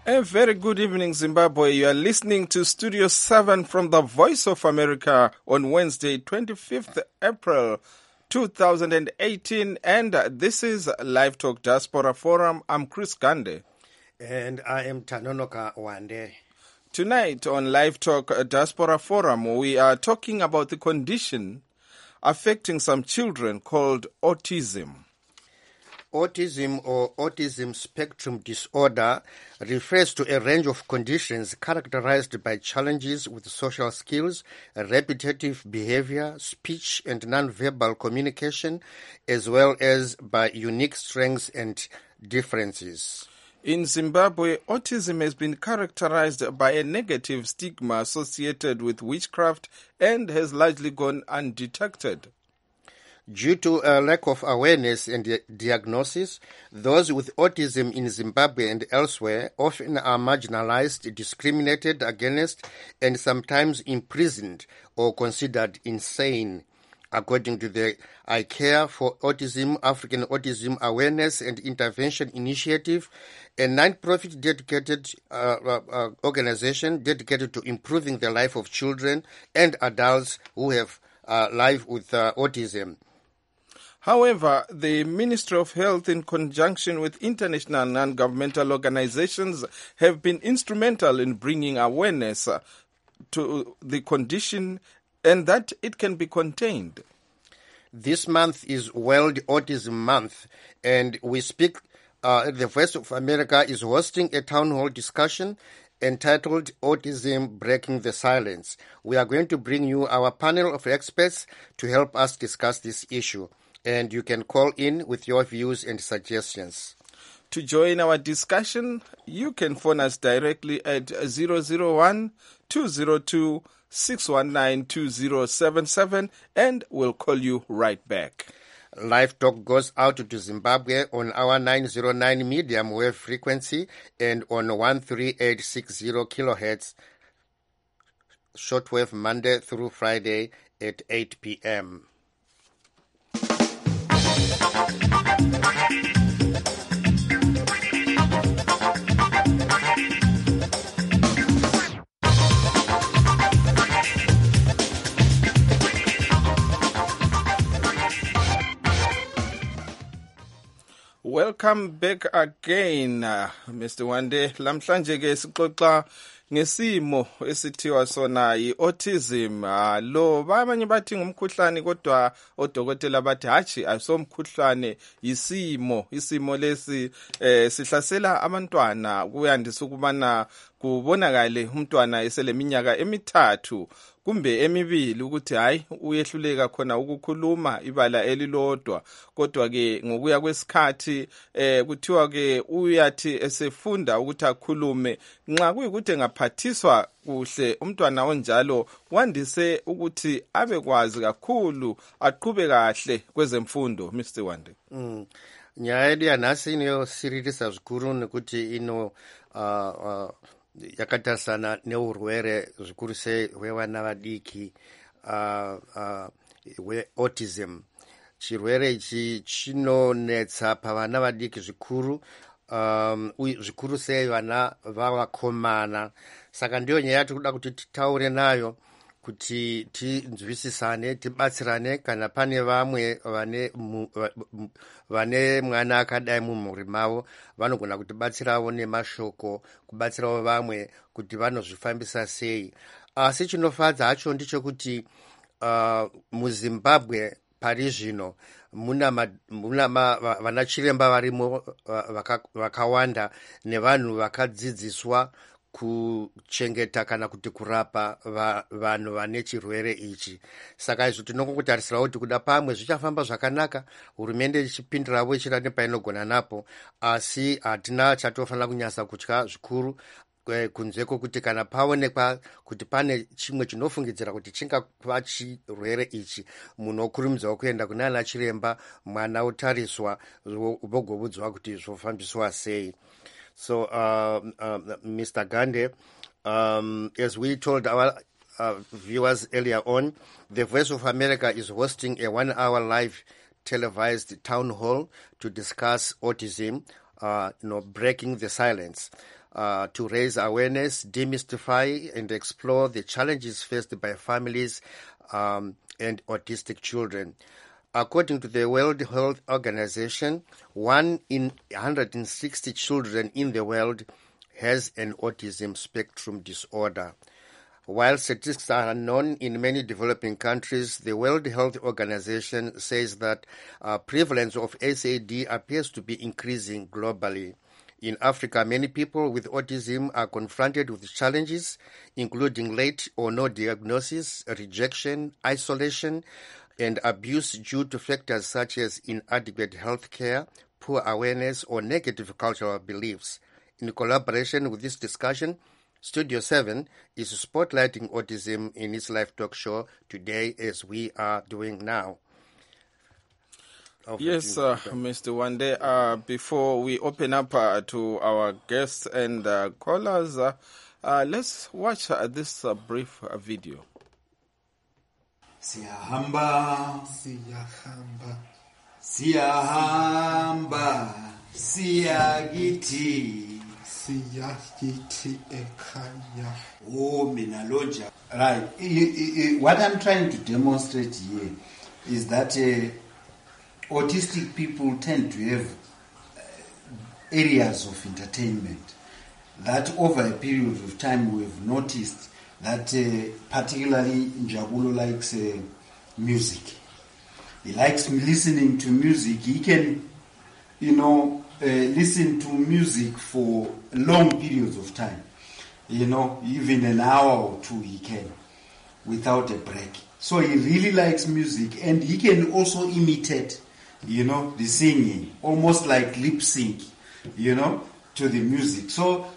A very good evening, Zimbabwe. You are listening to Studio 7 from the Voice of America on Wednesday, 25th April 2018. And this is Live Talk Diaspora Forum. I'm Chris Gande. And I am Tanonoka Wande. Tonight on Live Talk Diaspora Forum, we are talking about the condition affecting some children called autism. Autism or autism spectrum disorder refers to a range of conditions characterized by challenges with social skills, repetitive behavior, speech and nonverbal communication, as well as by unique strengths and differences. In Zimbabwe, autism has been characterized by a negative stigma associated with witchcraft and has largely gone undetected. Due to a lack of awareness and diagnosis, those with autism in Zimbabwe and elsewhere often are marginalized, discriminated against, and sometimes imprisoned or considered insane. According to the I Care for Autism, African Autism Awareness and Intervention Initiative, a non-profit dedicated organization dedicated to improving the life of children and adults who have life with autism. However, the Ministry of Health, in conjunction with international non-governmental organizations, have been instrumental in bringing awareness to the condition and that it can be contained. This month is World Autism Month, and we speak, the Voice of America is hosting a town hall discussion entitled Autism Breaking the Silence. We are going to bring you our panel of experts to help us discuss this issue. And you can call in with your views and suggestions. To join our discussion, you can phone us directly at 001-202-619-2077 and we'll call you right back. Live Talk goes out to Zimbabwe on our 909 medium wave frequency and on 13860 kilohertz shortwave Monday through Friday at 8 p.m. Welcome back again, Mr. Wande. Lamhlanje ke sixoxa ngesimo esithiwa sona yi-autism. Lo abanye bathi ngumkhuhlane kodwa odokotela bathi hatshi asomkhuhlane yisimo. Isimo lesi sihlasela abantwana kuyandisa ukubana kubonakale umntwana eseleminyaka emithathu kumbe emibili ukuthi hayi uyehluleka khona ukukhuluma ibala elilodwa, kodwa ke ngokuya kwesikhathi kuthiwa ke uyathi esefunda ukuthi akhulume. Nxa kuyikuthi engaphathiswa kuhle umntwana onjalo wandise ukuthi abekwazi kakhulu, aqhube kahle kwezemfundo. Mr. Wande. Nyaya yedu yanhasi inosiririsa zvikuru nekuti yakatarisana neurwere zvikuru sei hwevana vadiki hweautism. Chirwere ichi chinonetsa pavana vadiki zvikuru, zvikuru sei vana vavakomana. Saka ndiyo nyaya tikuda kuti titaure nayo kuti tinzwisisane, tibatsirane kana pane vamwe vane mwana akadai mumhuri mavo vanogona kutibatsirawo nemashoko, kubatsirawo vamwe kuti vanozvifambisa sei. Asi chinofadza hacho ndechekuti muZimbabwe pari zvino muna vanachiremba varimo vakawanda nevanhu vakadzidziswa kuchengeta kana kuti kurapa vanhu vane chirwere ichi. Saka izvo tinongotarisira kuti kuda pamwe zvichafamba zvakanaka, hurumende ichipindirawo ichira nepainogona napo, asi hatina chatofanira kunyasa kutya zvikuru kunzeko kuti kana paonekwa kuti pane chimwe chinofungidzira kuti chingava chirwere ichi, munhu okurumidzawo kuenda kunana chiremba, mwana otariswa vogobudzwa kuti zvofambiswa sei. So, Mr. Gande, as we told our viewers earlier on, the Voice of America is hosting a 1-hour live televised town hall to discuss autism, breaking the silence. to raise awareness, demystify, and explore the challenges faced by families and autistic children. According to the World Health Organization, 1 in 160 children in the world has an autism spectrum disorder. While statistics are unknown in many developing countries, the World Health Organization says that prevalence of SAD appears to be increasing globally. In Africa, many people with autism are confronted with challenges, including late or no diagnosis, rejection, isolation, and abuse due to factors such as inadequate health care, poor awareness, or negative cultural beliefs. In collaboration with this discussion, Studio 7 is spotlighting autism in its live talk show today, as we are doing now. Yes, Mr. Wande, before we open up to our guests and callers, let's watch this brief video. Siyahamba, siyahamba, siyagiti ekaya. Oh, Minaloja. Right. What I'm trying to demonstrate here is that autistic people tend to have areas of entertainment that over a period of time we've noticed that particularly Njabulo likes music. He likes listening to music. He can, listen to music for long periods of time. Even an hour or two he can, without a break. So he really likes music, and he can also imitate, the singing, almost like lip sync, to the music. So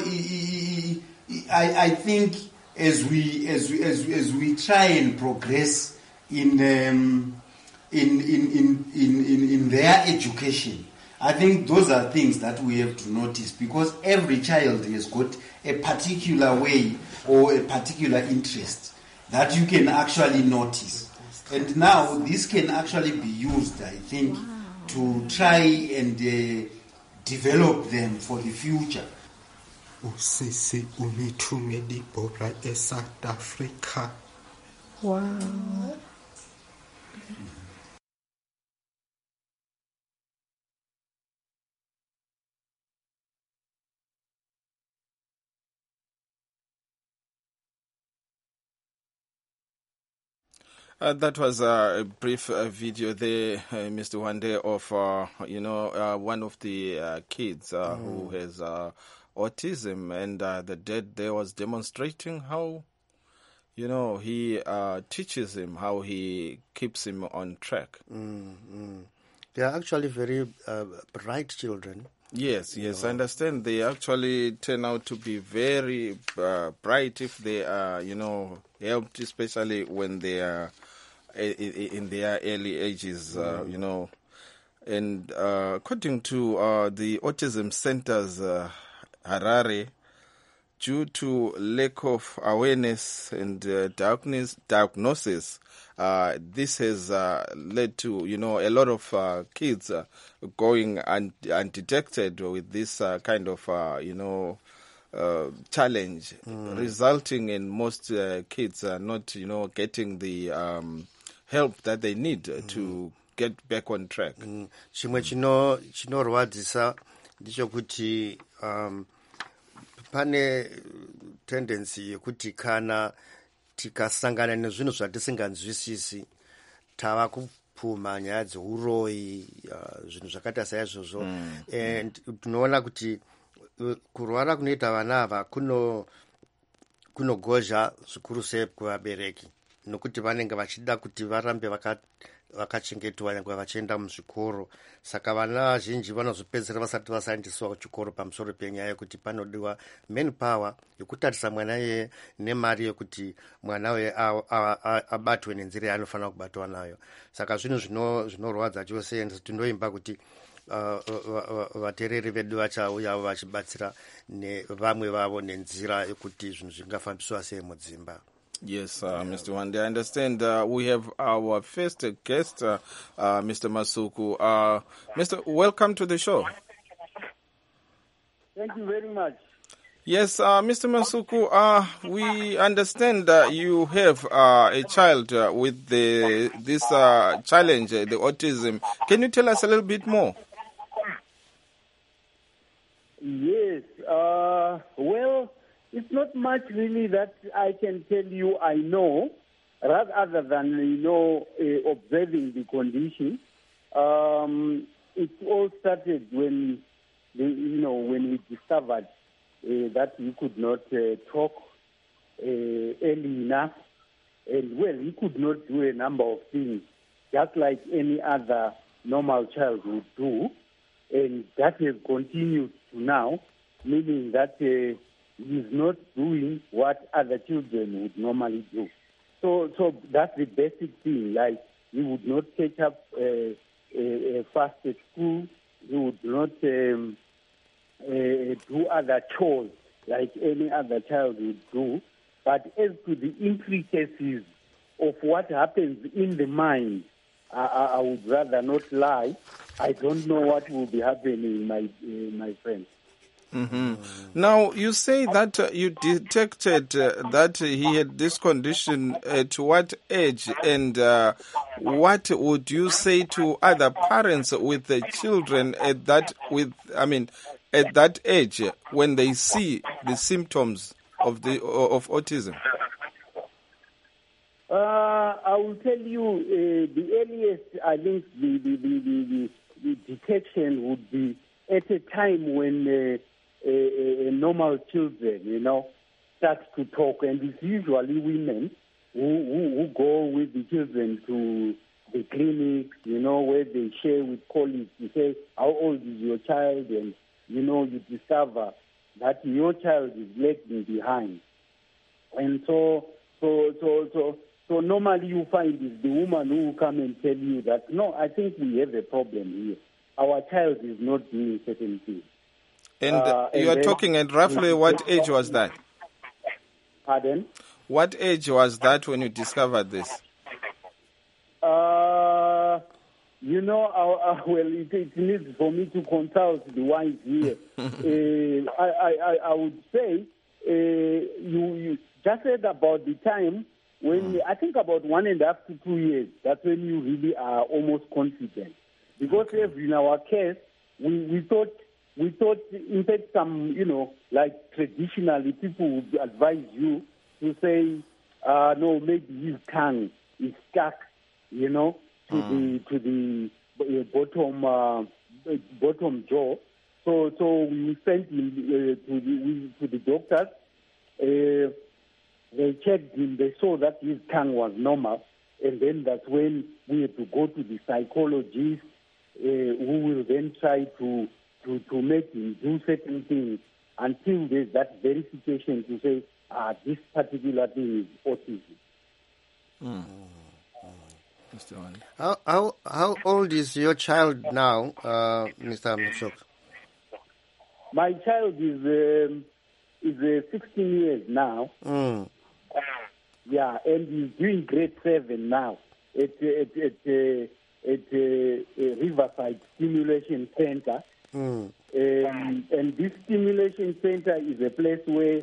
I think as we try and progress in their education, I think those are things that we have to notice, because every child has got a particular way or a particular interest that you can actually notice. And now this can actually be used, I think, to try and develop them for the future. Usisi unitume Dibora South Africa. Wow. That was a brief video there, Mr. Wande, of one of the kids who has autism, and the dad there was demonstrating how, he teaches him, how he keeps him on track. They are actually very bright children. Yes, I understand. They actually turn out to be very bright if they are, helped, especially when they are in their early ages, And according to the Autism Centers, Harare, due to lack of awareness and diagnosis, this has led to, a lot of kids going undetected with this kind of, challenge, resulting in most kids not, getting the help that they need to get back on track. Chimwe chinorwadzisa ndichokuti pane tendency yekuti kana tikasangana nezvinhu zvatisinganzwisisi tava kupfuma nyaya dzeuroyi, zvinhu zvakaita saizvozvo, and tinoona kuti kurwara kunoita vana ava kunogozha zvikuru sei kuvabereki, nokuti vanenge vachida kuti varambe vakachengetwa nyangwe vachienda muzvikoro. Saka vana vazhinji vanozopedzera vasati vasaendeswa kuchikoro pamusoro penyaya yekuti panodiwa manpower yekutarisa mwana iye nemari yekuti mwana uye abatwe nenzira yaanofanira kubatwa nayo. Saka zvinhu zvinorwadza chose, and tinoimba kuti vateereri vedu vachauya vachibatsira nevamwe vavo nenzira yekuti zvinhu zvingafambiswa sei mudzimba. Yes, Mr. Wande, I understand we have our first guest, Mr. Masuku. Mr. Welcome to the show. Thank you very much. Yes, Mr. Masuku, we understand that you have a child with this challenge, the autism. Can you tell us a little bit more? Yes. Well, it's not much really that I can tell you I know, rather other than, observing the condition. It all started when, when we discovered that he could not talk early enough. And, well, he could not do a number of things, just like any other normal child would do. And that has continued to now, meaning that he's not doing what other children would normally do. So that's the basic thing. Like, he would not catch up fast at school. He would not do other chores like any other child would do. But as to the intricacies of what happens in the mind, I would rather not lie. I don't know what will be happening, my friend. Mm-hmm. Now, you say that you detected that he had this condition at what age, and what would you say to other parents with the children at that age when they see the symptoms of autism? I will tell you the earliest. I think the detection would be at a time when normal children, start to talk, and it's usually women who go with the children to the clinic, where they share with colleagues. You say, how old is your child? And, you discover that your child is lagging behind. And so normally you find it's the woman who will come and tell you that, no, I think we have a problem here. Our child is not doing certain things. And you are talking at roughly what age was that? Pardon? What age was that when you discovered this? Well, it needs for me to consult the wise here. I would say you just said about the time when I think about 1.5 to 2 years. That's when you really are almost confident, because in our case we thought, in fact, some, like traditionally people would advise you to say, no, maybe his tongue is stuck, to the bottom jaw. So we sent him to the doctors. They checked him. They saw that his tongue was normal, and then that's when we had to go to the psychologist, who will then try to make him do certain things until there's that verification to say, this particular thing is autism. How old is your child now, Mr. Masuku? My child is 16 years now. Yeah, and he's doing grade 7 now at Riverside Stimulation Center. And this stimulation center is a place where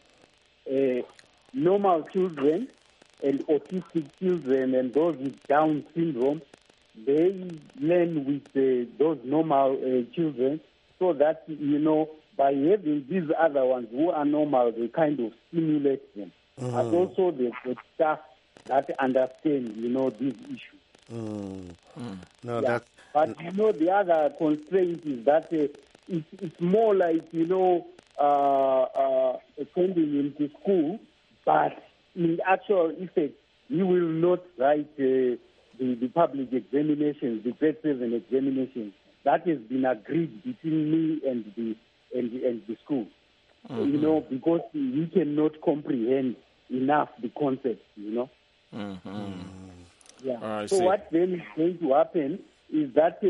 normal children and autistic children and those with Down syndrome, they learn with those normal children, so that, by having these other ones who are normal, they kind of stimulate them. And also the staff that understand, these issues. No, yeah. But, the other constraint is that it's more like, sending him to school, but in actual effect, he will not write the public examinations, the grade 7 examinations. That has been agreed between me and the school, because he cannot comprehend enough the concept, Yeah. So what then is going to happen is that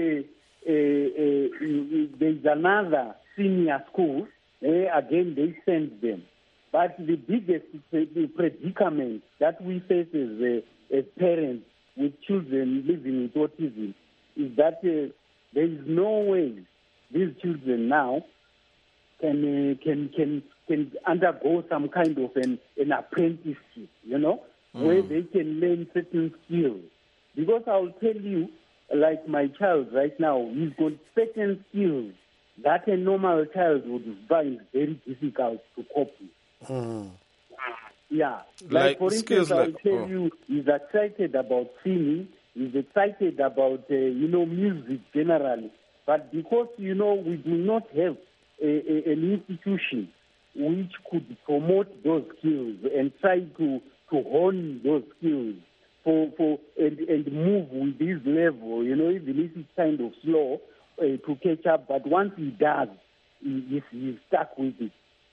there's another senior school where, again, they send them. But the biggest predicament that we face as parents with children living with autism is that there is no way these children now can can undergo some kind of an apprenticeship, where they can learn certain skills. Because I'll tell you, like my child right now, he's got certain skills that a normal child would find very difficult to cope with. Yeah. Like for instance, I'll tell you, he's excited about singing, he's excited about, music generally. But because, we do not have an institution which could promote those skills and try to hone those skills and move with this level, even if it's kind of slow to catch up. But once he does, he's stuck with it.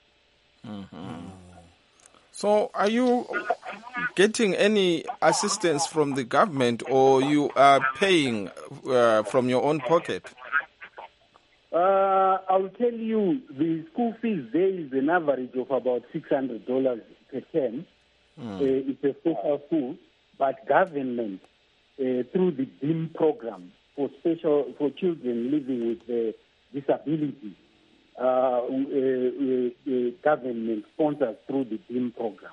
So are you getting any assistance from the government, or you are paying from your own pocket? I'll tell you, the school fees there is an average of about $600 per term. It's a special school, but government, through the DIM program for children living with disabilities, government sponsors through the DIM program.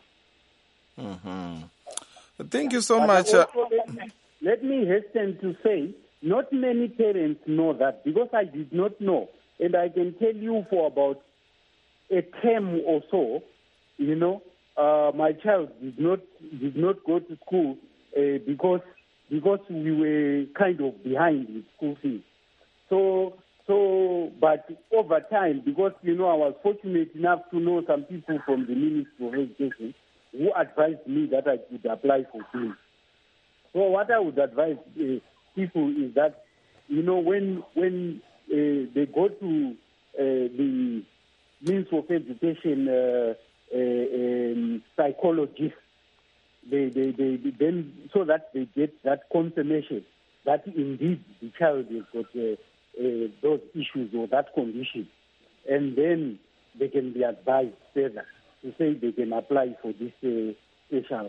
Thank you so much. Let me hasten to say, not many parents know that, because I did not know. And I can tell you for about a term or so, my child did not go to school because we were kind of behind with school fees. But over time, because, I was fortunate enough to know some people from the Ministry of Education who advised me that I could apply for things. So what I would advise people is that, when they go to the Ministry of Education psychologists, they then, so that they get that confirmation that indeed the child has got those issues or that condition, and then they can be advised further to say they can apply for this special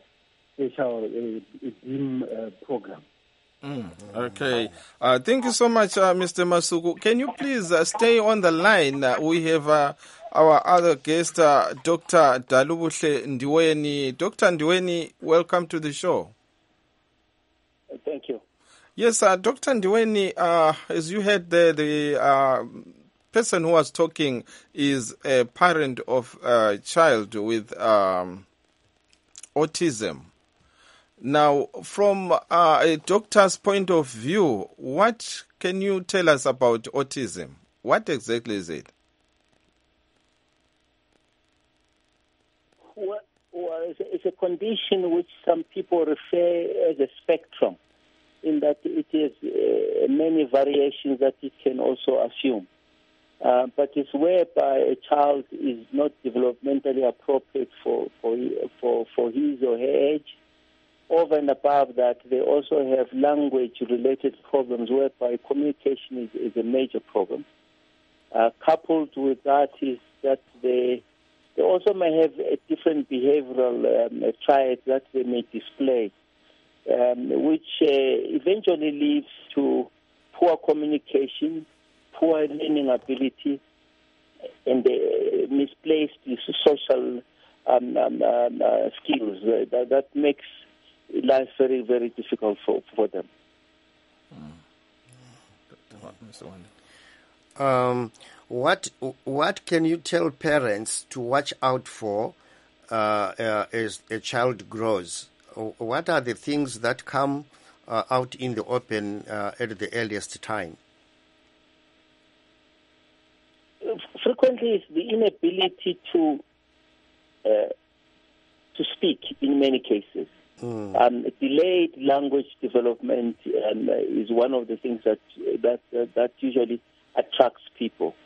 DIM program. Okay. Thank you so much, Mr. Masuku. Can you please stay on the line? We have our other guest, Dr. Dalubuhle Ndiweni. Dr. Ndiweni, welcome to the show. Thank you. Yes, Dr. Ndiweni, as you heard there, the person who was talking is a parent of a child with autism. Now, from a doctor's point of view, what can you tell us about autism? What exactly is it? Well, it's a condition which some people refer as a spectrum, in that it has many variations that it can also assume. But it's whereby a child is not developmentally appropriate for his or her age. Over and above that, they also have language-related problems whereby communication is a major problem. Coupled with that is that they also may have a different behavioral traits that they may display, which eventually leads to poor communication, poor learning ability, and misplaced social skills. That makes life very, very difficult for them. What can you tell parents to watch out for as a child grows? What are the things that come out in the open at the earliest time? Frequently, it's the inability to speak in many cases. Delayed language development is one of the things that usually attracts people,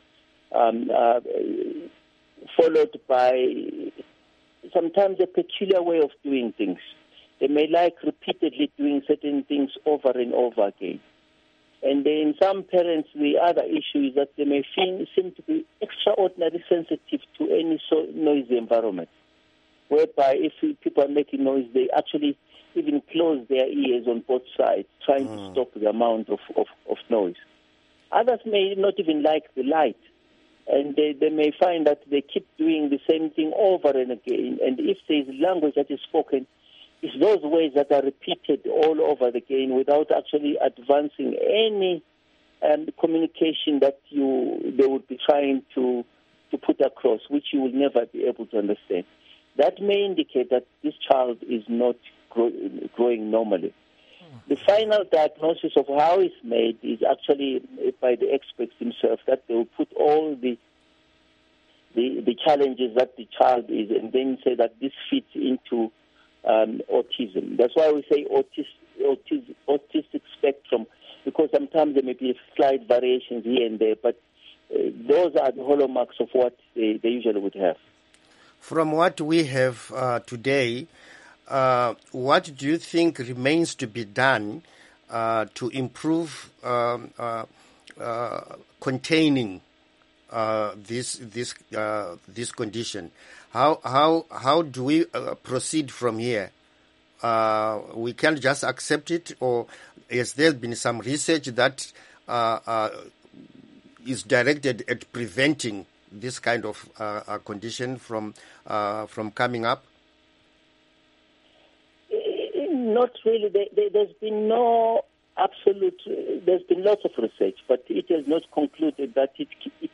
followed by sometimes a peculiar way of doing things. They may like repeatedly doing certain things over and over again. And then some parents, the other issue is that they may seem to be extraordinarily sensitive to any noisy environment, whereby if people are making noise, they actually even close their ears on both sides, trying to stop the amount of noise. Others may not even like the light. And they may find that they keep doing the same thing over and again. And if there is language that is spoken, it's those words that are repeated all over again without actually advancing any communication that they would be trying to put across, which you will never be able to understand. That may indicate that this child is not growing normally. The final diagnosis of how it's made is actually by the experts themselves, that they will put all the challenges that the child is and then say that this fits into autism. That's why we say autistic spectrum, because sometimes there may be slight variations here and there, but those are the hallmarks of what they usually would have. From what we have today, what do you think remains to be done to improve containing this condition? How do we proceed from here? We can't just accept it, or has there been some research that is directed at preventing this kind of condition from coming up? Not really. There's been no absolute. There's been lots of research, but it has not concluded that it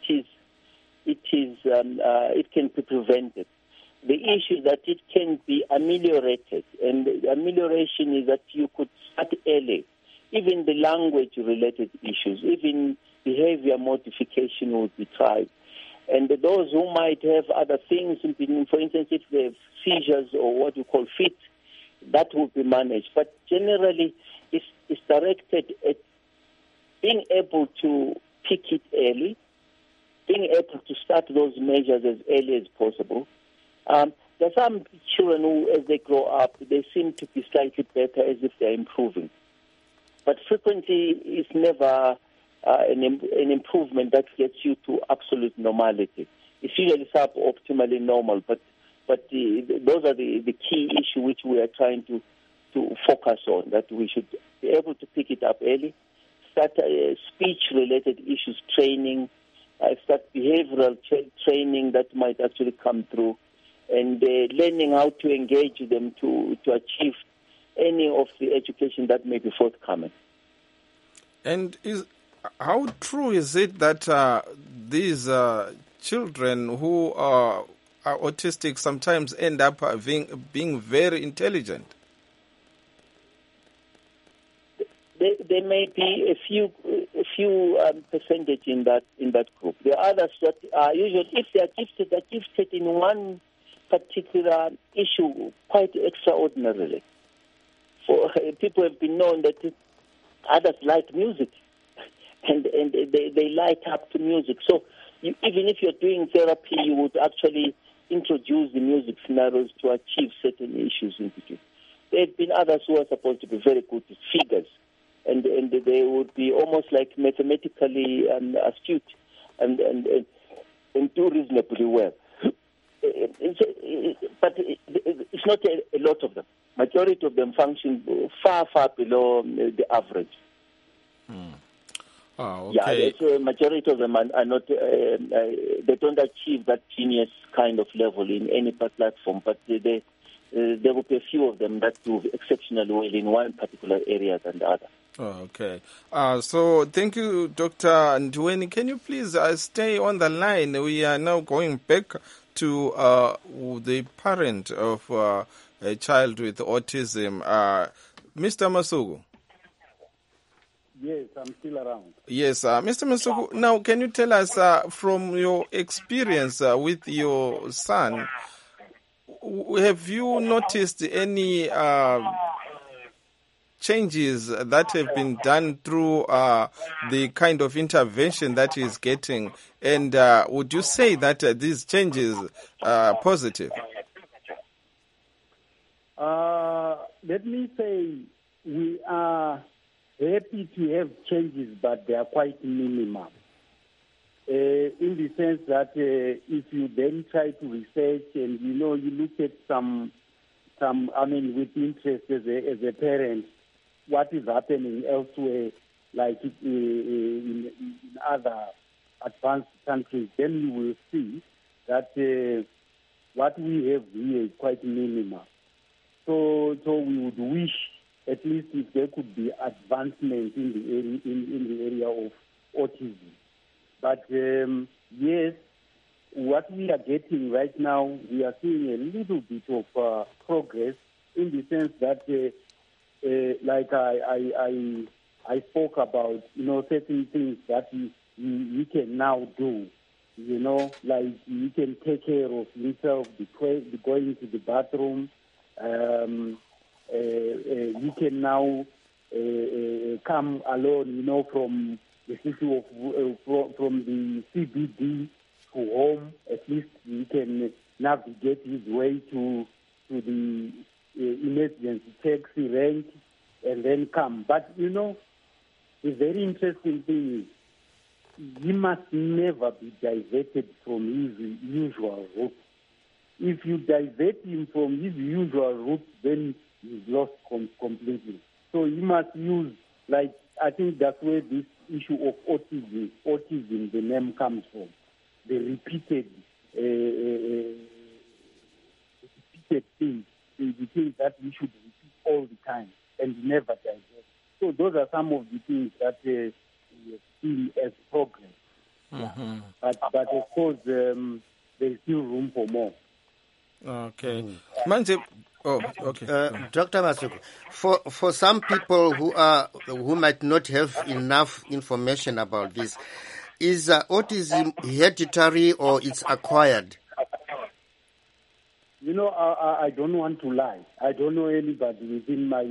can be prevented. The issue is that it can be ameliorated, and the amelioration is that you could start early. Even the language-related issues, even behavior modification would be tried. And those who might have other things, for instance, if they have seizures or what you call fits, that will be managed. But generally, it's directed at being able to pick it early, being able to start those measures as early as possible. There are some children who, as they grow up, they seem to be slightly better as if they're improving. But frequently, it's never an improvement that gets you to absolute normality. It's usually suboptimally normal, but those are the key issue which we are trying to focus on, that we should be able to pick it up early, start speech-related issues training, start behavioral training that might actually come through, and learning how to engage them to achieve any of the education that may be forthcoming. And how true is it that these children who are autistic sometimes end up being very intelligent? There may be a few percentage in that group. There are others that are usually, if they are gifted in one particular issue quite extraordinarily. For people have been known that others like music, and they light up to music. So even if you're doing therapy, you would actually introduce the music scenarios to achieve certain issues in between. There have been others who are supposed to be very good with figures, and they would be almost like mathematically astute and do reasonably well. But it's not a lot of them. Majority of them function far, far below the average. Oh, okay. Yeah, majority of them are not. They don't achieve that genius kind of level in any platform, but there will be a few of them that do exceptionally well in one particular area than the other. Oh, okay. So thank you, Dr. Ndweni. Can you please stay on the line? We are now going back to the parent of a child with autism, Mr. Masuku. Yes, I'm still around. Yes, Mr. Masuku, now can you tell us from your experience with your son, have you noticed any changes that have been done through the kind of intervention that he's getting? And would you say that these changes are positive? Let me say we are happy to have changes, but they are quite minimal. In the sense that if you then try to research and, you look at some with interest as a parent, what is happening elsewhere, like in other advanced countries, then you will see that what we have here is quite minimal. So we would wish at least if there could be advancement in the area of autism. But yes, what we are getting right now, we are seeing a little bit of progress in the sense that, like I spoke about, certain things that we can now do. Like he can take care of himself, going to the bathroom. He can now come alone, from the city from the CBD to home. At least he can navigate his way to the emergency taxi rank and then come. But the very interesting thing is, he must never be diverted from his usual route. If you divert him from his usual route, then he's lost completely. So he must use, I think that's where this issue of autism, the name comes from. The repeated things, the things that we should repeat all the time and never divert. So those are some of the things that we have seen as progress. Mm-hmm. But of course, there's still room for more. Okay. Manje, okay. Dr. Masuku, for some people who might not have enough information about this, is autism hereditary or it's acquired? I don't want to lie. I don't know anybody within my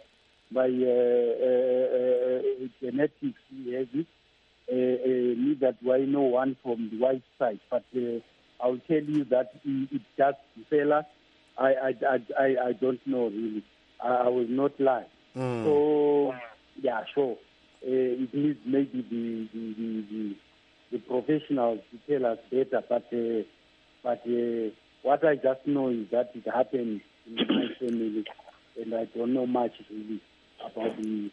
genetics who has it. Neither do I know one from the white side, but I'll tell you that it does develop. I don't know really. I will not lie. So yeah, sure. It needs maybe the professionals to tell us better. But what I just know is that it happened in my family, and I don't know much really about the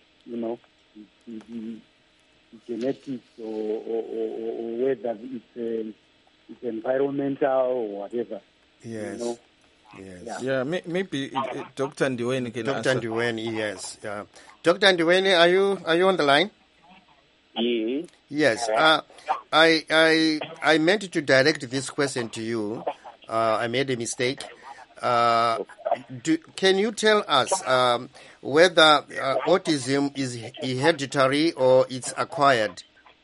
genetics or whether it's environmental or whatever. Yes. Yes. Yeah, maybe Dr. Ndiweni can answer. Dr. Ndiweni, yes. Dr. Ndiweni, are you on the line? Yes. Yes. I meant to direct this question to you. I made a mistake. Can you tell us whether autism is hereditary or it's acquired?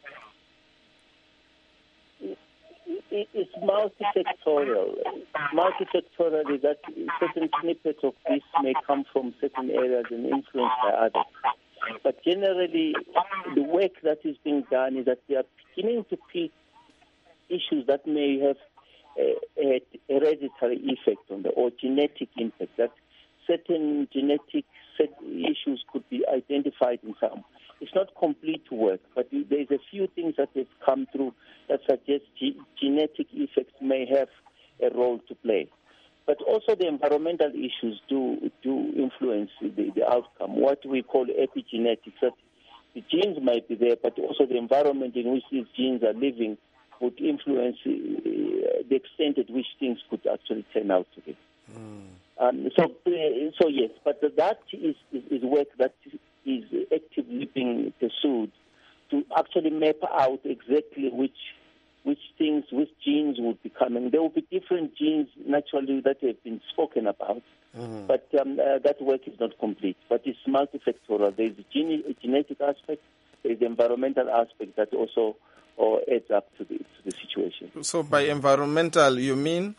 It's multifactorial. Multifactorial is that certain snippets of this may come from certain areas and influenced by others. But generally, the work that is being done is that they are beginning to pick issues that may have a hereditary effect on or genetic impact, that certain genetic issues could be identified in some. It's not complete work, but there's a few things that have come through that suggest genetic effects may have a role to play. But also the environmental issues do influence the outcome, what we call epigenetics, that the genes might be there, but also the environment in which these genes are living would influence the extent at which things could actually turn out to be. So yes, but that is work that is actively being pursued to actually map out exactly which genes would be coming. There will be different genes naturally that have been spoken about, but that work is not complete. But it's multifactorial. There is a genetic aspect, there is the environmental aspect that also adds up to the situation. So by environmental, you mean?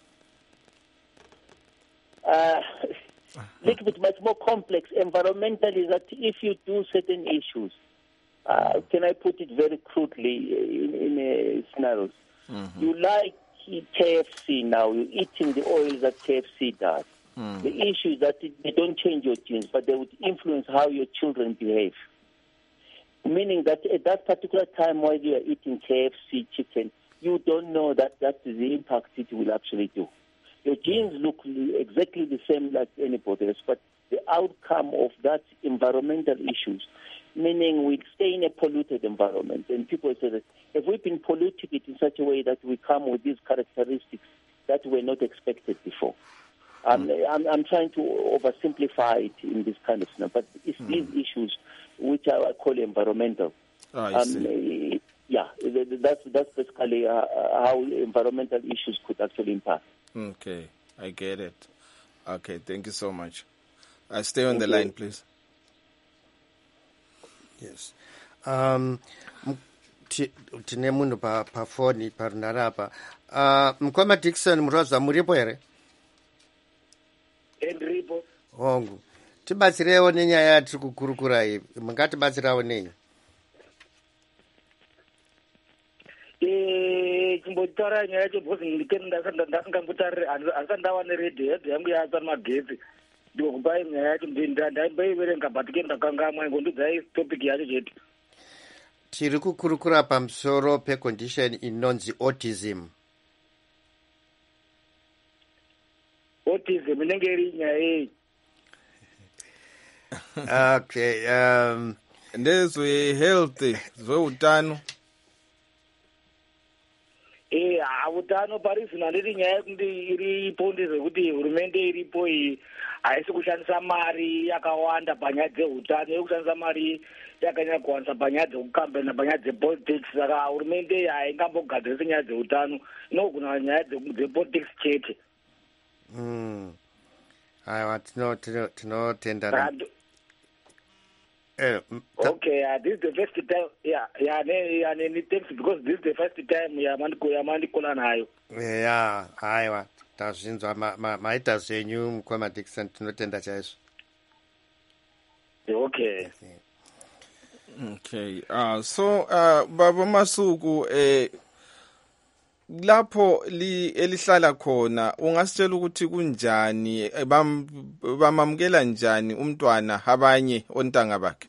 Little bit much more complex. Environmental is that if you do certain issues, can I put it very crudely in scenarios? You like KFC now, you're eating the oil that KFC does. The issue is that they don't change your genes, but they would influence how your children behave. Meaning that at that particular time while you are eating KFC chicken, you don't know that is the impact it will actually do. Your genes look exactly the same like anybody else, but the outcome of that environmental issues, meaning we stay in a polluted environment, and people say that if we've been polluting it in such a way that we come with these characteristics that were not expected before. I'm trying to oversimplify it in this kind of scenario, but it's these issues which I call environmental. I see. Yeah, that's basically how environmental issues could actually impact. Okay, I get it. Okay, thank you so much. Stay on the line, please. Yes. Tine munhu pafoni parunhare apa. Mukoma Dickson Muroza, muripo here? Ndiripo. Hongu. Tibatsirewo nenyaya yatiri kukurukura iyi. Mungatibatsirawo nenyu? Chimbotaura nyaya yacho because ndasingambotariri asi ndawane redhiyo yangu yatsva magetsi ndokupai nyaya yacho ndaimboiverenga but ke ndakangamwa ngondodzai topic yacho chete. Tiri kukurukura pamusoro pecondition inonzi autism. Autism inenge iri nyaya yei? Okay, ndezvehealth, zveutano. Utano parizvino handiri nyaya yekuti iripo ndezvekuti hurumende iripo iyi haisi kushandisa mari yakawanda panyaya dzeutano, iri kushandisa mari yakanyanya kuwanisa panyaya dzekukambena, panyaya dzepolitics. Saka hurumende haingambogadzirisi nyaya dzeutano, inogona nyaya dzepolitics chete. Aiwa, tinotenda. Okay, this is the first time. Thanks because this is the first time yamandikola nayo. Yeah, aiwa, tazvinzwa maita zvenyu Mukoma Dickson, tinotenda chaizvo. Okay. Okay. So Baba Masuku, lapho elihlala khona ungasitshela ukuthi kunjani, bamamukela njani umntwana abanye ontanga bakhe?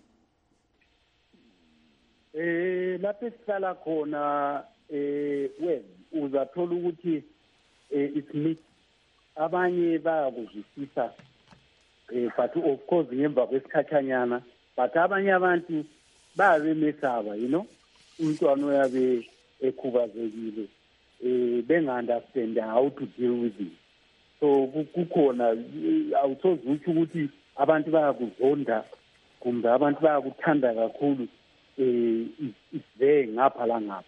Lapho esihlala khona uzathola ukuthi it's mixed. Abanye bayakuzwisisa but of course ngemva kwesikhathanyana, but abanye abantu bayabemesaba, umntwana oyabe ekhubazekile benga-understand how to deal with it. So kukhona awusoze utsho ukuthi abantu bayakuzonda kumbe abantu bayakuthanda kakhulu, it's there ngapha langapha.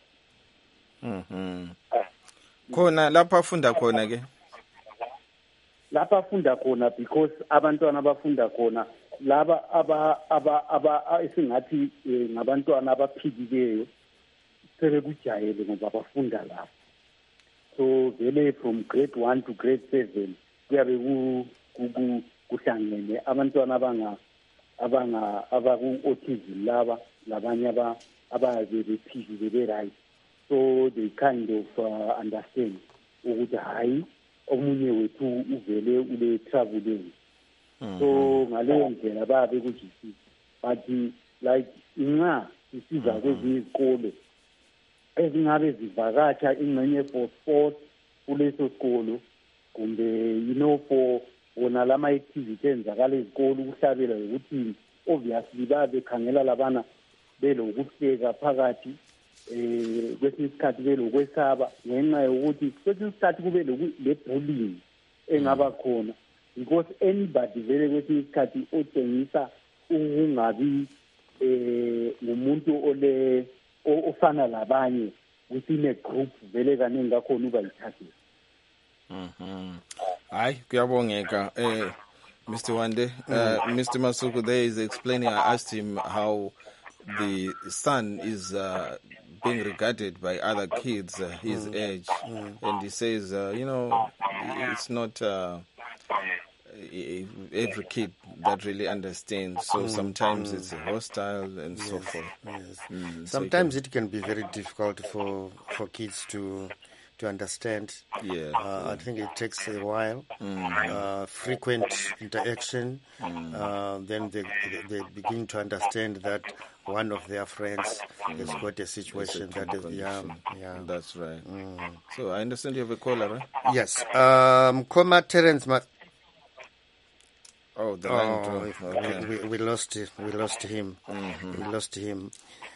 Khona lapha afunda khona ke? Lapha afunda khona because abantwana abafunda khona laba esingathi ngabantwana abaphilileyo sebekujayele ngoba bafunda lapha. So vele from grade 1 to grade 7 kuyabe kuhlangene abantwana abaku-autism labanye abayabe bephilile be-right. So they kind of understand ukuthi hayi omunye wethu uvele ule traveling. So ngaleyo ndlela bayabe kujisisa. But like nxa sisiza kwezinye izikolo ezingabe zivakatsha ingxenye for sports kuleso sikolo kumbe for wona lama activity enzakala ezikolo ukuhlabela ukuthi obviously babekhangela labana belokuhleka phakathi kwesinye isikhathi belokwesaba ngenxa yokuthi kwesinye isikhathi kube le-bullying engaba khona because anybody vele kwesinye isikhathi otshengisa ukungabi ngumuntu ofana labanye within a group vele kaningi kakhona uba yithathisa. Hayi, kuyabongeka. Mr. Wande, Mr. Masuku there is explaining. I asked him how the son is being regarded by other kids his age, and he says, it's not every kid that really understands. So sometimes it's hostile and so forth. Yes. Sometimes it can be very difficult for kids to understand. Yeah. I think it takes a while, frequent interaction. Then they begin to understand that one of their friends has got a situation that is, yeah. That's right. So I understand you have a caller, right? Yes. Koma Terence. Oh, the line dropped. Okay. We lost it. We lost him. We lost him.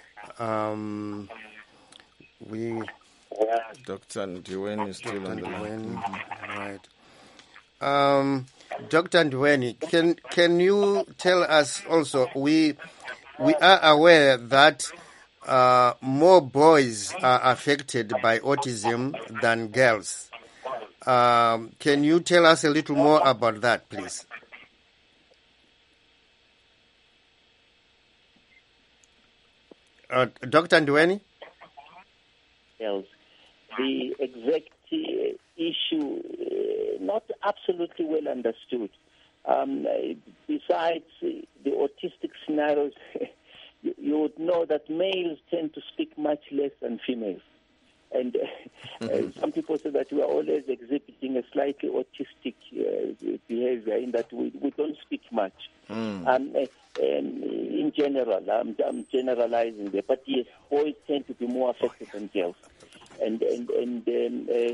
Dr. Ndiweni is still on the line. Right. Dr. Ndiweni, can you tell us also? We are aware that more boys are affected by autism than girls. Can you tell us a little more about that, please? Dr. Ndiweni? Yes. The exact issue not absolutely well understood. Besides the autistic scenarios, you would know that males tend to speak much less than females. And some people say that we are always exhibiting a slightly autistic behavior in that we don't speak much. In general, I'm generalizing there, but yes, boys tend to be more affected than girls. And the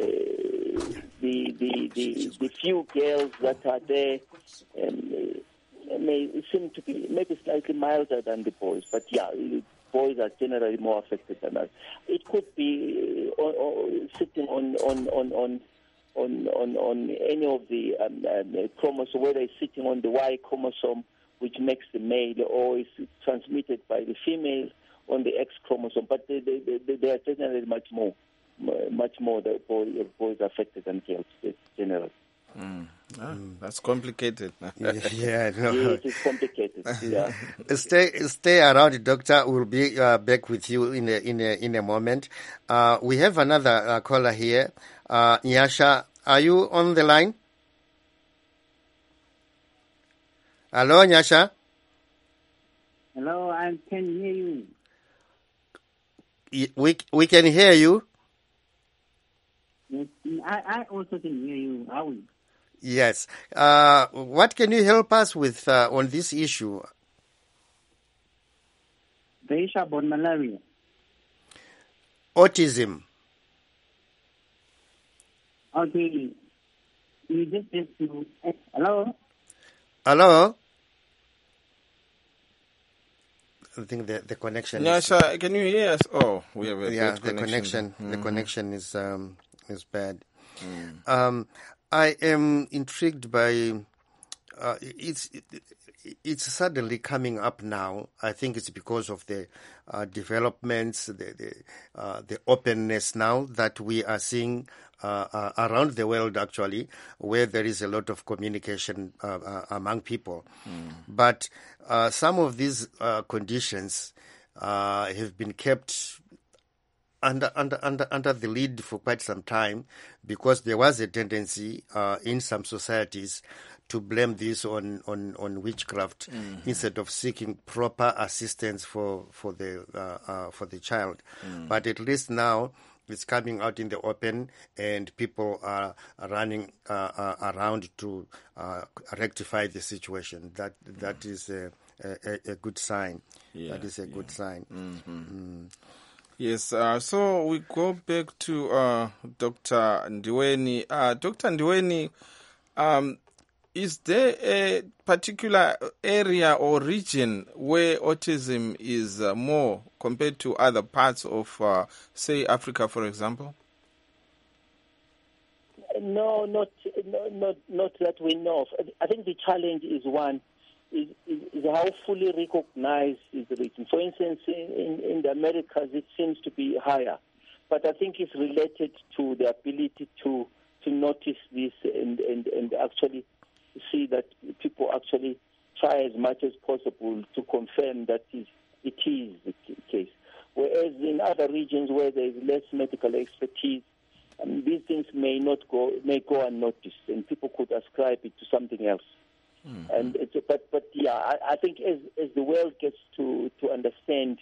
few girls that are there may seem to be maybe slightly milder than the boys, but yeah, boys are generally more affected than us. It could be sitting on any of the chromosomes, whether it's sitting on the Y chromosome, which makes the male, or is transmitted by the female on the X chromosome. But they are generally much more that boys are affected than girls generally. That's complicated. Yeah, no. Yes, it's complicated. Yeah. Stay around, Doctor. We'll be back with you in a moment. We have another caller here. Nyasha, are you on the line? Hello, Nyasha. Hello, I can hear you. We can hear you. Yes, I also can hear you. How are you? Yes. What can you help us with on this issue? The issue about malaria. Autism. Okay. You just have to... Hello? Hello? I think the connection Nyasha, can you hear us? Oh, we have a bad connection. The connection is bad. I am intrigued by it's suddenly coming up now. I think it's because of the developments, the openness now that we are seeing around the world, actually, where there is a lot of communication among people. But some of these conditions have been kept under the lid for quite some time, because there was a tendency in some societies to blame this on witchcraft instead of seeking proper assistance for the child. But at least now it's coming out in the open, and people are running around to rectify the situation. That is a good sign. Yeah, that is a good sign. Yes, so we go back to Dr. Ndiweni. Dr. Ndiweni, is there a particular area or region where autism is more compared to other parts of, say, Africa, for example? No, not that we know of. I think the challenge is how fully recognized is the region. For instance, in the Americas, it seems to be higher, but I think it's related to the ability to notice this and actually see that people actually try as much as possible to confirm that it is the case. Whereas in other regions where there is less medical expertise, these things may go unnoticed, and people could ascribe it to something else. And but yeah, I think as the world gets to understand,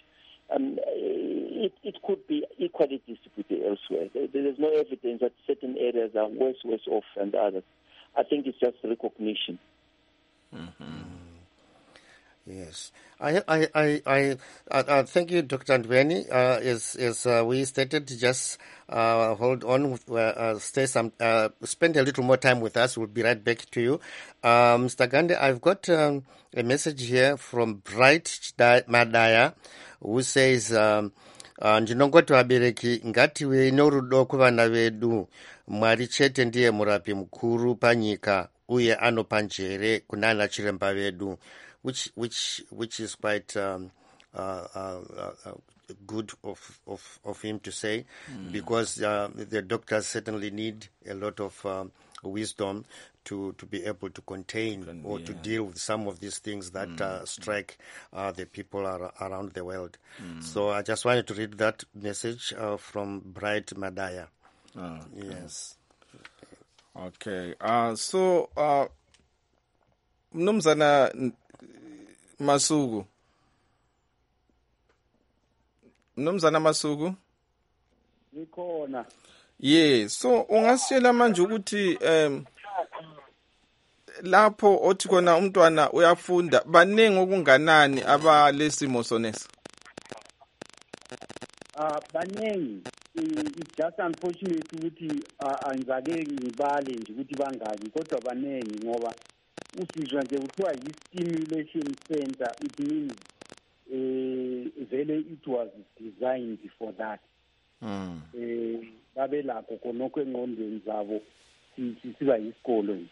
it could be equally distributed elsewhere. There is no evidence that certain areas are worse off than others. I think it's just recognition. Yes, I thank you, Dr. Ndweni. As we stated, just hold on, spend a little more time with us. We'll be right back to you, Mr. Gandhi. I've got a message here from Bright Madaya, who says, ndinongoti vabereki ngative norudo kuvana vedu. Mwari chete ndiye murapi mukuru panyika uye anopa njere kunana chiremba vedu. Which is quite good of him to say, because the doctors certainly need a lot of wisdom to be able to contain or to deal with some of these things that strike the people around the world. So I just wanted to read that message from Bright Madaya. Yes. Okay. So Mnumzana Masuku. Mnumzana Masuku. Ngikhona. Yeah, so ungasitshela manje ukuthi lapho othi khona umntwana uyafunda banengi okunganani abalesimo sonesa? Banengi. It's just unfortunate ukuthi anzake ngibale nje ukuthi bangaki kodwa banengi ngoba usizwa nje kuthiwa yi-stimulation center. It means vele it was designed for that. Babe lakho khonokho engqondweni zabo siba yisikolo nje.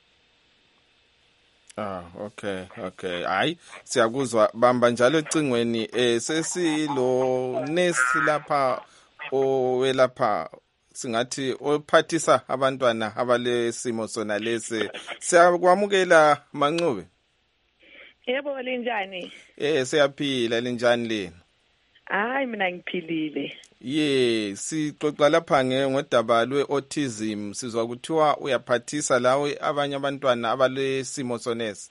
Okay. Hayi siyakuzwa bamba njalo ecingweni sesilo nesi lapha owelapha singathi ophathisa abantwana abalesimo sona lesi. Siyakwamukela Manqube. Yebo linjani? Siyaphila linjani lena? Hayi mina ngiphilile. Sixoxa lapha ngodaba lwe-autism. Sizwa kuthiwa uyaphathisa lawe abanye abantwana abalesimo sonesi.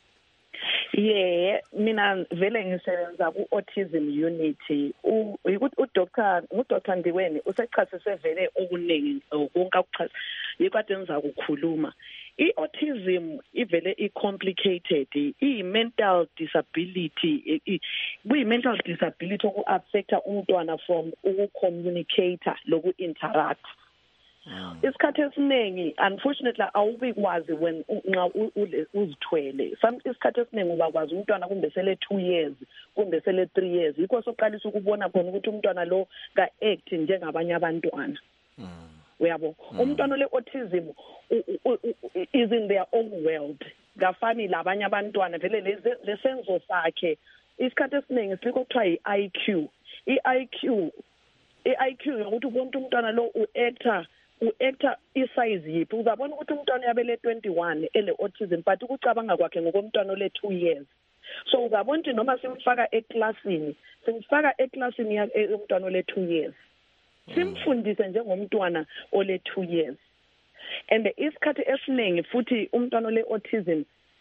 Mina vele ngisebenza ku-autism unit. Udr Ndiweni usechasise vele okuningi konke akuchaza. Yikade ngiza kukhuluma. I-autism ivele i-complicated, i-mental disability, kuyi-mental disability oku-affecta umntwana from uku-communicate loku-interact. Isikhathi esiningi unfortunately awubikwazi when nxa uzithwele. Isikhathi esiningi ubakwazi umntwana kumbe sele 2 years kumbe sele 3 years. Yikho soqalisa ukubona khona ukuthi umntwana lo ka-act njengabanye abantwana. Uyabo umntwana le-autism is in their own world. Kafani labanye abantwana vele lesenzo sakhe isikhathi esiningi siliko kuthiwa i-IQ. I-IQ yokuthi ubona umntwana lo u-actor isize yiphi. Uzabona ukuthi umntwana uyabele 21 ele-autism but ukucabanga kwakhe ngokomntwana ole 2 years. So uzabona ukuthi noma simfaka eklasini umntwana ole 2 years. Simfundise njengomntwana ole 2 years. And isikhathi esiningi futhi umntwana ole autism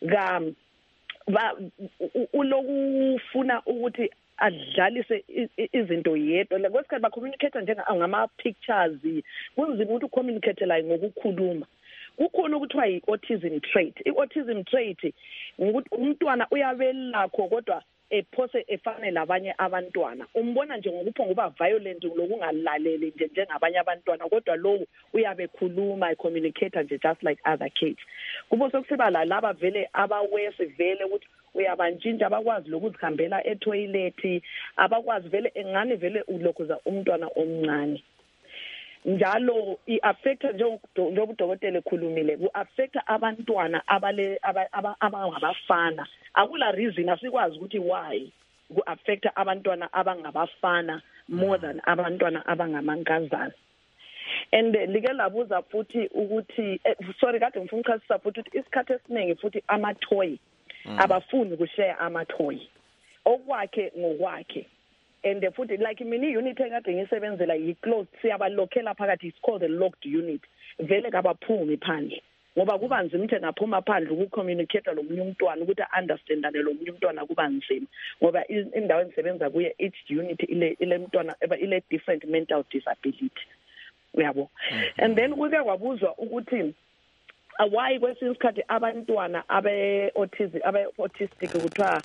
ulokufuna ukuthi adlalise izinto yedwa. Lesikhathi ba-communicate ngama pictures. Kunzima ukuthi ucommunicate la ngokukhuluma. Kukhona ukuthiwa yi-autism trait. I-autism trait ukuthi umntwana uyabelakho kodwa ephose efane labanye abantwana. Umbona nje ngokupho ngoba violent lokungalaleli nje njengabanye abantwana kodwa lo uyabe khuluma communicate nje just like other kids. Kubo sokusiba laba vele abawese vele ukuthi uyabantshintsha abakwazi lokuzihambela etoilet, abakwazi vele engane vele ulokhuza umntwana omncane. Njalo i-affecta njengoba udokotela ekhulumile, ku-affecta abantwana abangabafana. Akula reason asikwazi ukuthi why ku-affecta abantwana abangabafana more than abantwana abangamankazana. And like labuza futhi ukuthi sorry kade ngifuna ukuchasisa futhi ukuthi isikhathi esiningi futhi amatoy abafuni ukushare amatoy okwakhe ngokwakhe. And futhi like mina i-unit ekade ngisebenzela yi-closed, siyabalokhela phakathi, it's called the locked unit. Vele kabaphumi phandle ngoba kuba nzima ukuthi ngaphuma phandle ukucommunicate lomunye umntwana ukuthi understandane lomunye umntwana kuba nzima ngoba indawo engisebenza kuye each unit ile mntwana ile different mental disability. Uyabo. And then kuke kwabuzwa ukuthi why kwesinye isikhathi abantwana abe-autistic kuthiwa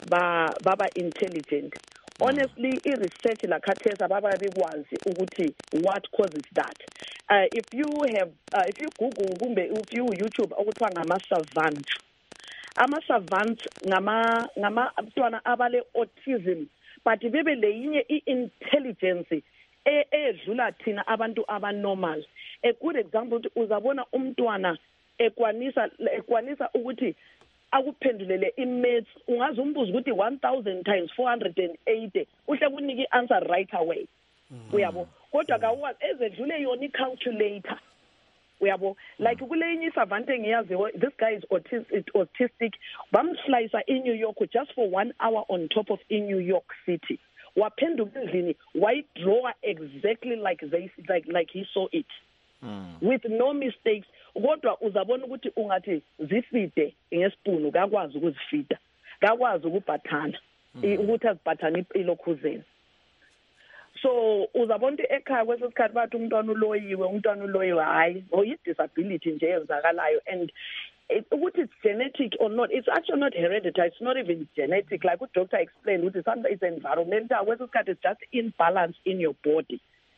baba intelligent. Honestly, i-research lakhathesi ababekwazi ukuthi what causes that. If you Google kumbe if you YouTube okuthiwa ngama-savants. Ama-savants ngama-abantwana abale autism, but bebe leyinye i-intelligence edlula thina abantu abanormal. A good example uzabona umntwana ekwanisa ukuthi akuphendulele i-maths, ungaze umbuze ukuthi 1000 times 480 uhle kunike i-answer right away. Uyabo, kodwa kawazi ezedlule yona i-calculator. Uyabo, like kulenye isavant engiyaziyo, this guy is autistic, bamslicer in New York just for 1 hour on top of in New York City. Waphenduka endlini, why draw exactly like he saw it. With no mistakes. Kodwa uzabona ukuthi ungathi zifide ngesipunu kakwazi ukuzifida, kakwazi ukubhathana ukuthi azibhathana ilokhuzeni. So uzabona ukuthi ekhaya kwesikhathi bathi umntwana uloyiwe hayi oyi-disability nje yenzakalayo. And ukuthi it's genetic or not, it's actually not hereditary, it's not even genetic. Like what doctor explained, ukuthi sometimes it's environmental, kwesikhathi it's just imbalance in your body.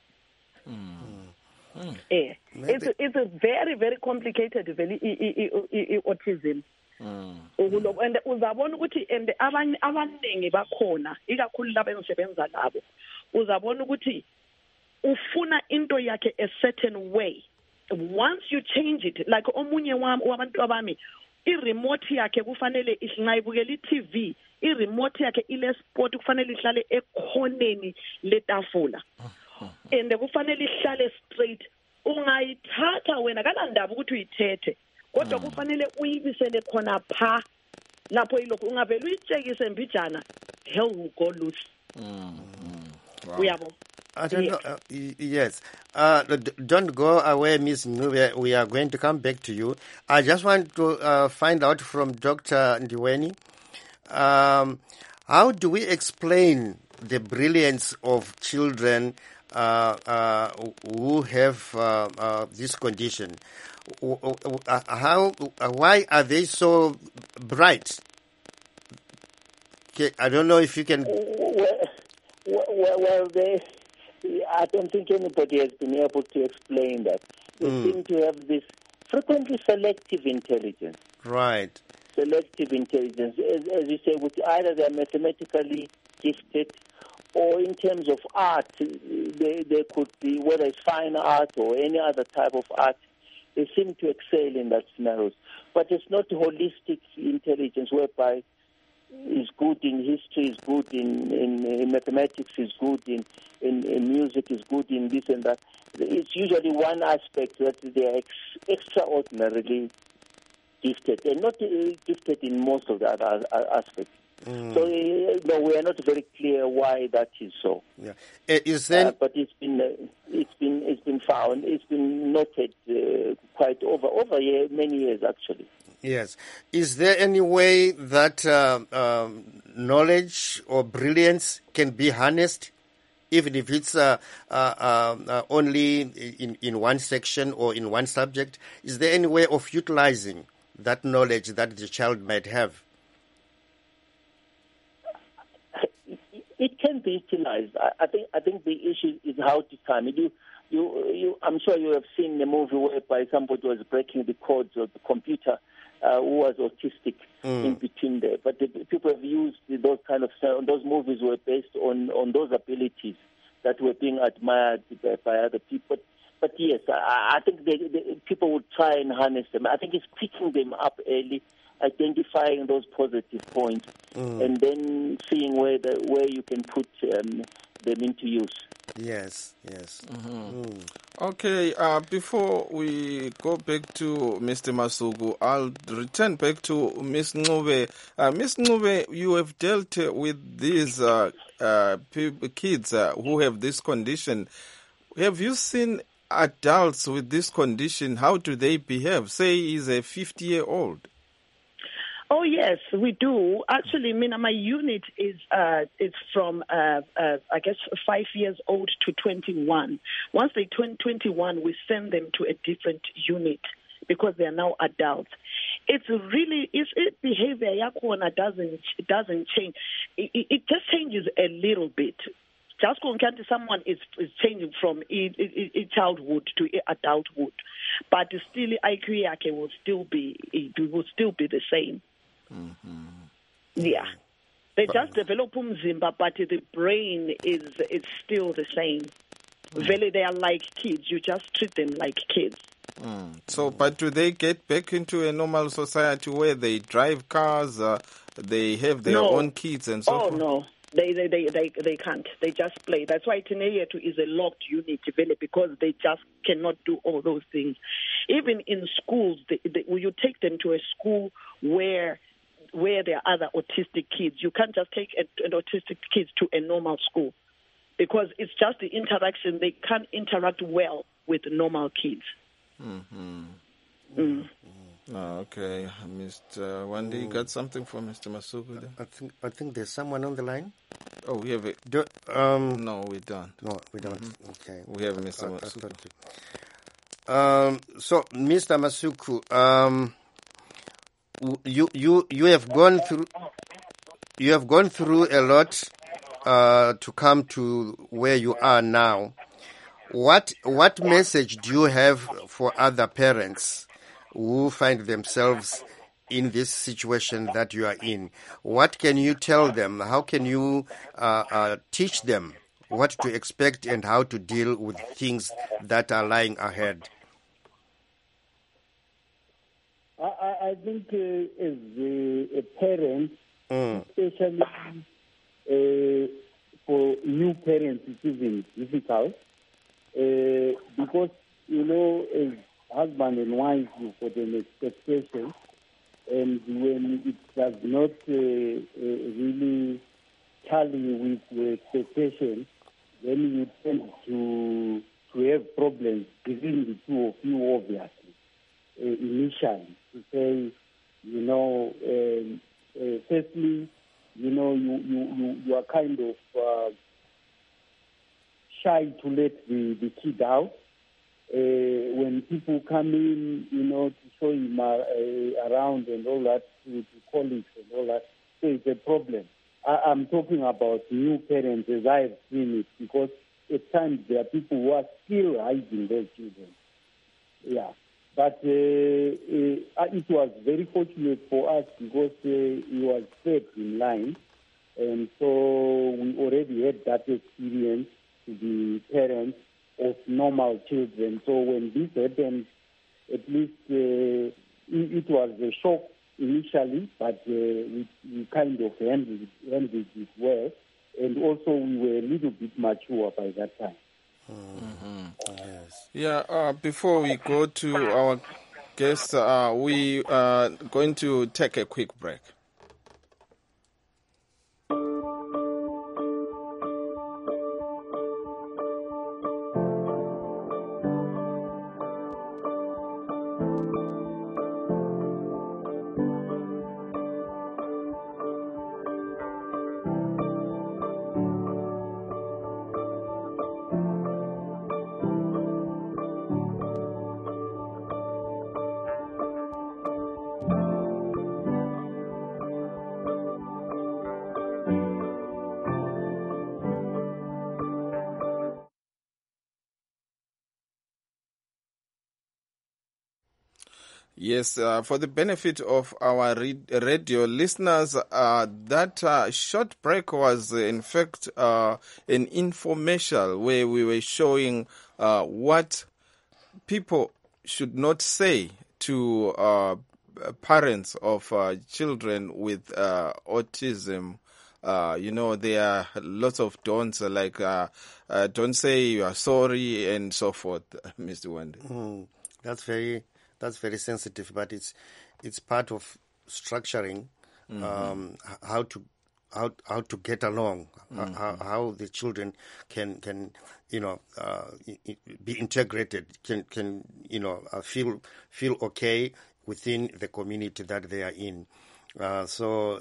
It's a very, very complicated autism. And uzabona ukuthi and abaningi bakhona ikakhulu laba engisebenza labo, uzabona ukuthi ufuna into yakhe a certain way. Once you change it, like omunye wabantu abami, i-remote yakhe kufanele isinayibukela i-TV, i-remote yakhe ile sport kufanele ihlale ekhoneni letafula. And kufanele ihlale straight. Ungayithatha wena kalandaba ukuthi uyithethe, kodwa kufanele uyibisele khona pha lapho ilokho ungavela uyitshekise mbijana, hell will go loose. Uyabo. I don't know. Yes. Don't go away, Ms. Ncube. We are going to come back to you. I just want to find out from Dr. Ndiweni, how do we explain the brilliance of children who have this condition? Why are they so bright? Okay, I don't know if you can... Well, I don't think anybody has been able to explain that. They seem to have this frequently selective intelligence. Right. Selective intelligence, as you say, which either they are mathematically gifted or in terms of art, they could be, whether it's fine art or any other type of art, they seem to excel in that scenarios. But it's not holistic intelligence whereby is good in history, is good in mathematics, is good in music, is good in this and that. It's usually one aspect that they are extraordinarily gifted, and not gifted in most of the other aspects. So no, we are not very clear why that is so. Yeah, but it's been found, it's been noted quite over many years actually. Yes. Is there any way that knowledge or brilliance can be harnessed, even if it's only in one section or in one subject? Is there any way of utilizing that knowledge that the child might have? It can be utilized. I think the issue is how to time it. I'm sure you have seen the movie whereby somebody was breaking the codes of the computer who was autistic in between there. But the people have used those kind of those movies were based on those abilities that were being admired by other people. But yes, I think people would try and harness them. I think it's picking them up early, identifying those positive points, and then seeing where you can put them into use. Yes. Okay, before we go back to Mr. Masuku, I'll return back to Ms. Ncube. Ms. Ncube, you have dealt with these kids who have this condition. Have you seen adults with this condition? How do they behave? Say he's a 50-year-old. Oh yes, we do. Actually, my unit is it's from I guess 5 years old to 21. Once they turn 21, we send them to a different unit because they are now adults. It's behavior yakhona doesn't change. It just changes a little bit. Just can't someone is changing from childhood to adulthood, but still IQ yake will still be the same. Mm-hmm. Yeah, they just develop umzimba, but the brain is still the same. Really, they are like kids. You just treat them like kids. So, but do they get back into a normal society where they drive cars, they have their own kids and so forth? Oh, no. They can't. They just play. That's why Tineyetu is a locked unit, really, because they just cannot do all those things. Even in schools, when you take them to a school where there are other autistic kids, you can't just take an autistic kids to a normal school because it's just the interaction. They can't interact well with normal kids. Mm-hmm. Oh, okay, Mr. Wande, you got something for Mr. Masuku there? I think there's someone on the line. Oh, we have it. No, we don't. No, we don't. Okay, we have Mr. Masuku. So, Mr. Masuku, you have gone through a lot to come to where you are now. What message do you have for other parents who find themselves in this situation that you are in? What can you tell them? How can you teach them what to expect and how to deal with things that are lying ahead? I think as a parent, especially for new parents, it's even difficult because, as husband and wife, you've got an expectation, and when it does not really tally with the expectation, then you tend to have problems between the two of you, obviously, initially. To say, firstly, you are kind of shy to let the kid out. When people come in, to show him around and all that, to colleagues and all that, so it's a problem. I'm talking about new parents as I've seen it, because at times there are people who are still hiding their children. Yeah. But it was very fortunate for us because he was set in line, and so we already had that experience to be parents of normal children. So when this happened, at least it was a shock initially, but we kind of handled it well, and also we were a little bit mature by that time. Yes. Yeah, before we go to our guests, we are going to take a quick break. Yes, for the benefit of our radio listeners, that short break was in fact an infomercial where we were showing what people should not say to parents of children with autism. There are lots of don'ts, like don't say you are sorry and so forth, Mr. Wande. That's very sensitive, but it's part of structuring how to get along, how the children can be integrated, can feel okay within the community that they are in. So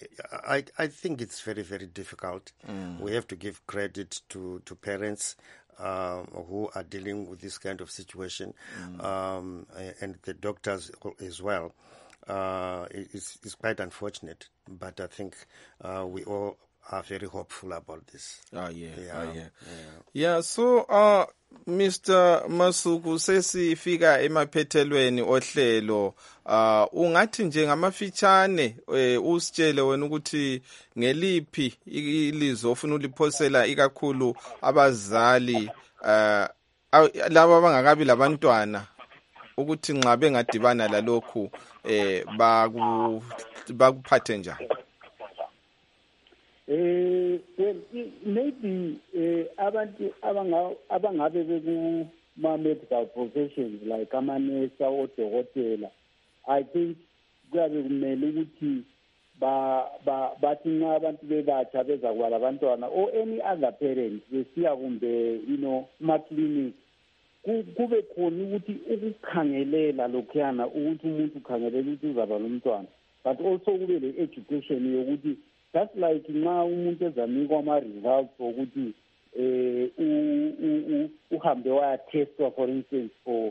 I think it's very, very difficult. We have to give credit to parents who are dealing with this kind of situation, and the doctors as well. It's quite unfortunate, but I think we all are very hopeful about this. Yeah. So, Mr. Masuku, sesifika emaphethelweni ohlelo, ungathi nje ngamafitshane usitshele wena ukuthi ngeliphi ilizwe ofuna uliphosela ikakhulu abazali laba abangakabi labantwana ukuthi nxa bengadibana lalokhu bakuphathe njani? Well, maybe abantu abangabe bekuma-medical professions like amanesa odokotela, I think kuyabe kumele ukuthi bathi nxa abantu bebatsha bezakuba labantwana or any other parent besiya kumbe kuma-clinic, kube khona ukuthi ukukhangelela lokhuyana ukuthi umuntu ukhangelela ukuthi uzaba nomntwana, but also kube le-education yokuthi just like nxa umuntu ezanikwa ama-results wokuthi uhambe wayatestwa for instance for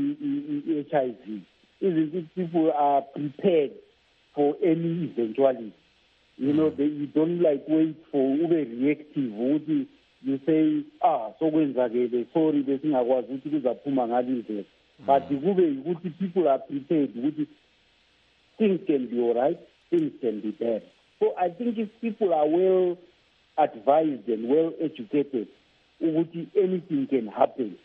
i-HIV, isn't people are prepared for any eventuality. You don't like wait for ube reactive ukuthi you say sokwenzakele sorry besingakwazi ukuthi kuzaphuma ngalize, but kube ukuthi people are prepared ukuthi things can be all right, things can be bad. So I think if people are well advised and well educated, anything can happen.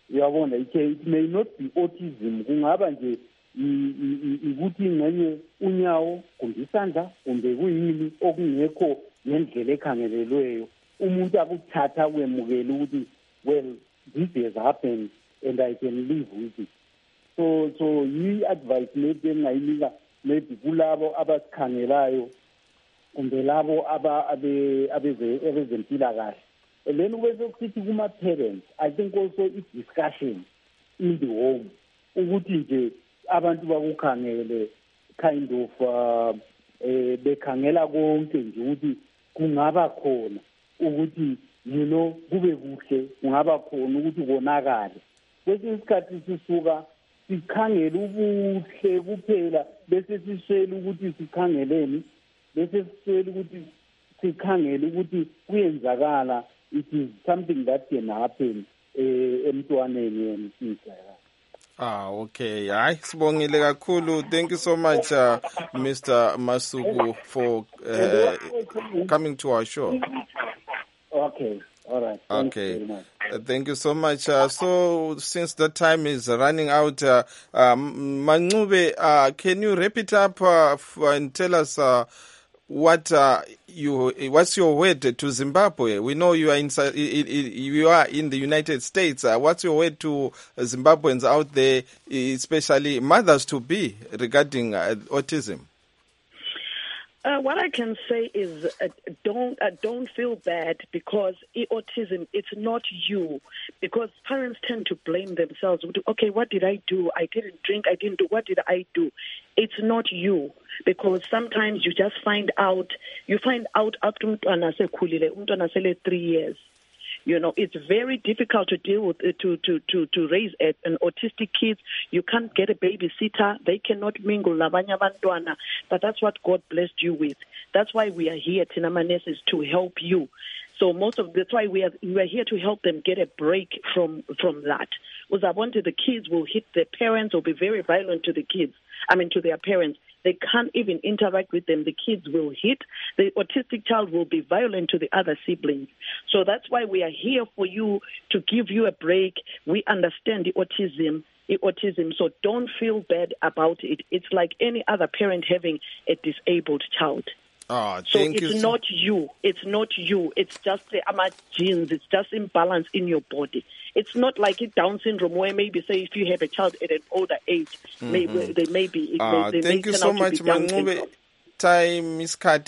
It may not be autism. Kungaba nje ukuthi ngenye unyawo kumbe isandla kumbe kuyini okungekho ngendlela ekhangelelweyo, umuntu akuthatha kwemukela ukuthi well this has happened and I can live with it. So yi advice maybe engayinika maybe kulabo abasikhangelayo kumbe labo abezempilakahle. And then bese kusithi kuma-parents, I think also it's discussion in the home ukuthi nje abantu bakukhangele kind of bekhangela konke nje ukuthi kungaba khona ukuthi kube kuhle, kungaba khona ukuthi konakale. Kwesinye isikhathi sisuka sikhangele ubuhle kuphela bese siswele ukuthi sikhangeleni, bese siswele ukuthi sikhangele ukuthi kuyenzakala. It is something that can happen emntwaneni and things like that. Okay. Hayi, sibongile kakhulu. Thank you so much, Mr. Masuku, for coming to our show. Okay. All right. Okay. Thank you so much. So, since the time is running out, Mancube, can you wrap it up and tell us what's your word to Zimbabwe? We know you are in the United States. What's your word to Zimbabweans out there, especially mothers to be, regarding autism? What I can say is don't feel bad because autism, it's not you. Because parents tend to blame themselves. Okay, what did I do? I didn't drink. I didn't do. What did I do? It's not you. Because sometimes you just find out after umntwana sele 3 years. It's very difficult to deal with to raise an autistic kid. You can't get a babysitter. They cannot mingle labanya bantwana. But that's what God blessed you with. That's why we are here, Tinamanes, is to help you. So that's why we are here to help them get a break from that. The kids will hit their parents or be very violent to the kids. To their parents. They can't even interact with them. The kids will hit. The autistic child will be violent to the other siblings. So that's why we are here for you, to give you a break. We understand the autism. So don't feel bad about it. It's like any other parent having a disabled child. So it's not you. It's not you. It's just the genes. It's just imbalance in your body. It's not like Down syndrome where maybe say if you have a child at an older age, maybe they may be. Thank you so much, Mancube. Time is cut.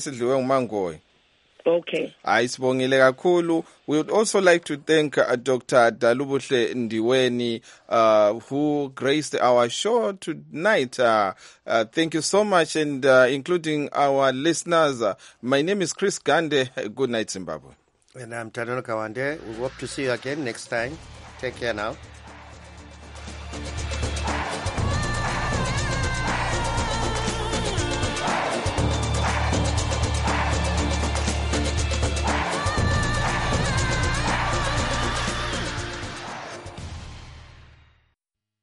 Okay. Sibongile kakhulu. We would also like to thank Dr. Dalubuhle Ndiweni, who graced our show tonight. Thank you so much, and including our listeners. My name is Chris Gande. Good night, Zimbabwe. And I'm Tadano Kawande. We hope to see you again next time. Take care now.